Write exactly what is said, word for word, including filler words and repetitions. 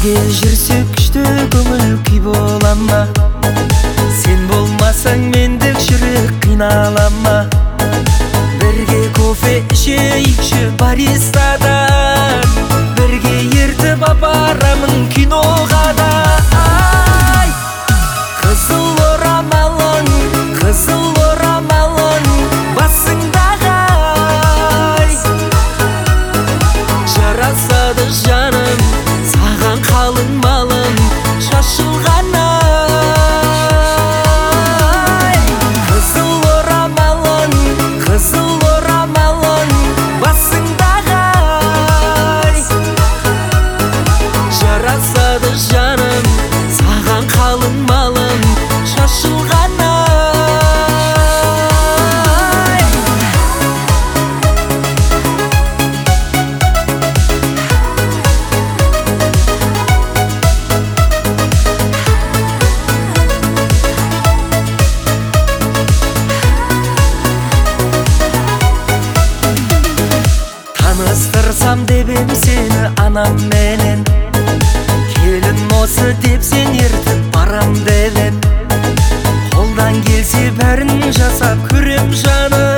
Бірге жүрсек күшті көңіл күй бола ма? Сен болмасаң мендік жүрек қинала ма? Бірге кофе ішейікші баристадан, бірге ертіп апарамын киноға да. Ай, қызыл орамалың, қызыл орамалың басыңдағы, ай, жарасады жаным саған қалың малың шашылған, ай. Қызыл орамалың, қызыл орамалың басыңдағы, ай, жарасады жаным саған қалың малың шашылған, ай. Таныстырсам деп ем сені анам менен, келін осы деп сен ертіп барам делен. Қолдан келсе бәрін жасап көрем жаным.